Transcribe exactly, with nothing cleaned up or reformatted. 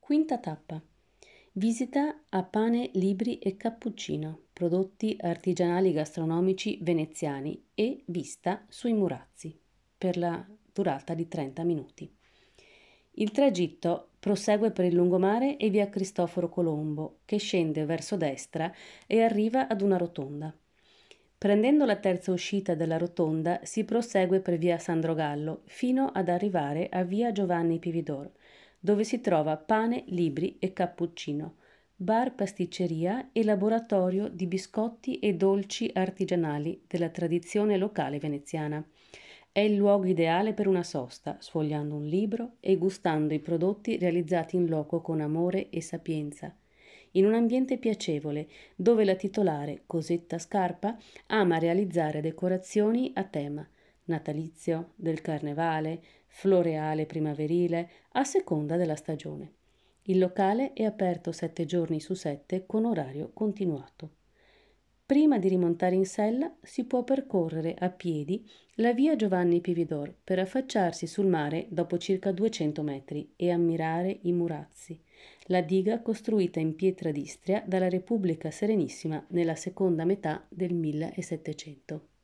Quinta tappa. Visita a Pane, Libri e Cappuccino, prodotti artigianali gastronomici veneziani e vista sui Murazzi, per la durata di trenta minuti. Il tragitto prosegue per il lungomare e via Cristoforo Colombo, che scende verso destra e arriva ad una rotonda. Prendendo la terza uscita della rotonda si prosegue per via Sandrogallo fino ad arrivare a via Giovanni Pividor, dove si trova Pane, Libri e Cappuccino, bar, pasticceria e laboratorio di biscotti e dolci artigianali della tradizione locale veneziana. È il luogo ideale per una sosta, sfogliando un libro e gustando i prodotti realizzati in loco con amore e sapienza, in un ambiente piacevole, dove la titolare, Cosetta Scarpa, ama realizzare decorazioni a tema natalizio, del carnevale, floreale primaverile, a seconda della stagione. Il locale è aperto sette giorni su sette con orario continuato. Prima di rimontare in sella si può percorrere a piedi la via Giovanni Pividor per affacciarsi sul mare dopo circa duecento metri e ammirare i Murazzi, la diga costruita in pietra d'Istria dalla Repubblica Serenissima nella seconda metà del millesettecento.